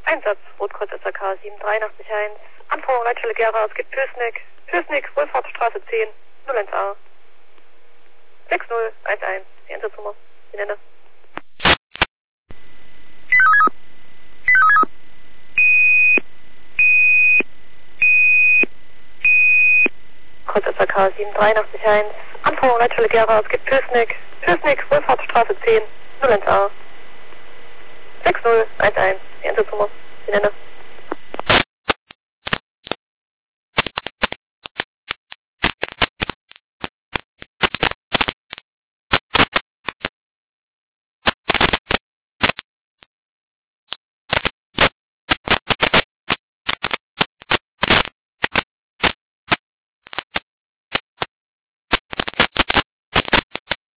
Einsatz, Rotkreuz SAK 78381. Anforderung Leitstelle Gera, es gibt Pösnick. Pösnick, Wohlfahrtsstraße 10, 01A. 6011, die Einsatznummer, die nenne. Kreuz SAK 78381. Anforderung Leitstelle Gera, es gibt Pösnick. Pösnick, Wohlfahrtsstraße 10, 01A. 6011, die Einsatznummer, die nenne.